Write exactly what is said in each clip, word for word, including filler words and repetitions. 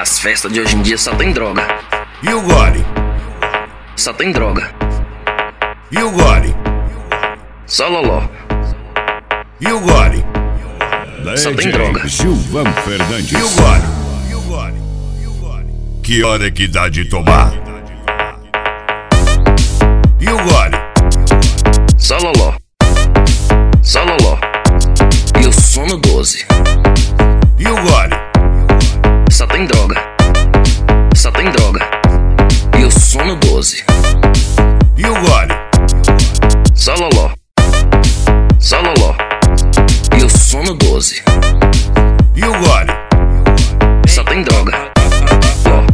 As festas de hoje em dia só tem droga. E o gole? Só tem droga. E o gole? Só loló. E o gole? Só tem droga. Gilvan Fernandes. E o gole? E o gole? E o gole? Que hora que dá de tomar? E o gole? Só loló. Só loló. E o sono doze. E o gole? Só tem droga. Só tem droga. E o sono doze. E o gole? Só loló. Só loló. E o sono doze. E o gole? Só tem droga. Ó.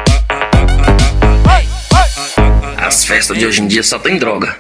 As festas de hoje em dia só tem droga.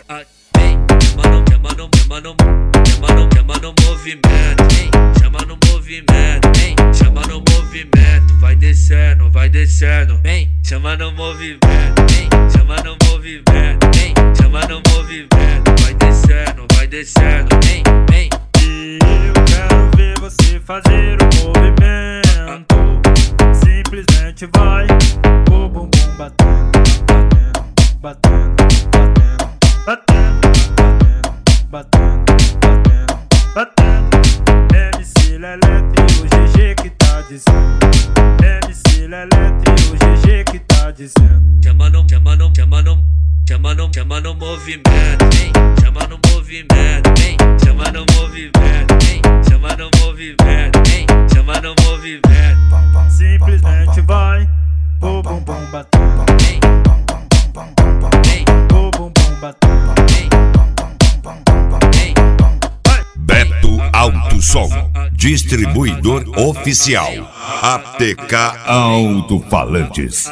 Chama no movimento, chama no movimento, chama no movimento, vai descendo, vai descendo, chama no movimento, chama no movimento, chama no movimento, vai descendo, vai descendo, e eu quero ver você fazer o movimento, simplesmente vai, o bumbum batendo, batendo, batendo, batendo, batendo, batendo. Batendo, M C Lelete e o G G que tá dizendo. M C Lelete e o G G que tá dizendo. Chama no, chama no, chama no, chama no, chama no movimento, chama no movimento, chama no movimento, chama no movimento, chama no movimento. Simplesmente vai, o bumbum batendo, o bumbum batendo. Beto Alto Som, distribuidor oficial. A T K Alto-falantes.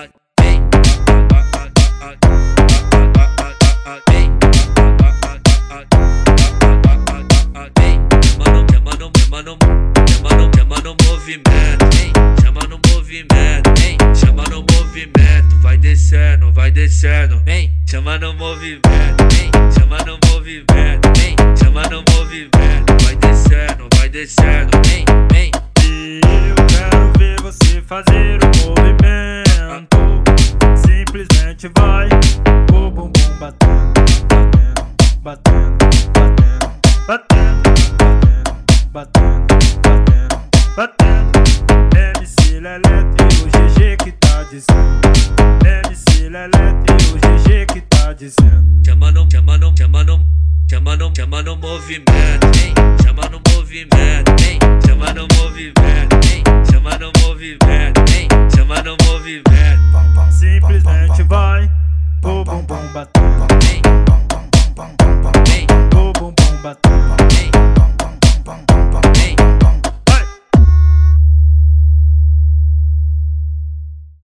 Chama no movimento, chama no movimento, chama no movimento, vai descendo, vai descendo, chama no movimento, chama no movimento, chama no movimento, vai descendo, vai descendo, e eu quero ver você fazer o movimento, simplesmente vai, o bumbum batendo, batendo, batendo, batendo, batendo, batendo, batendo, batendo, M C Lelete e o G G que tá dizendo, M C Lelete e o G G que tá dizendo. chama no, chama no, chama no, chama no, chama no movimento, chama no movimento, chama no movimento, chama no movimento, chama no movimento, Simplesmente vai, o bumbum batendo, o bumbum batendo.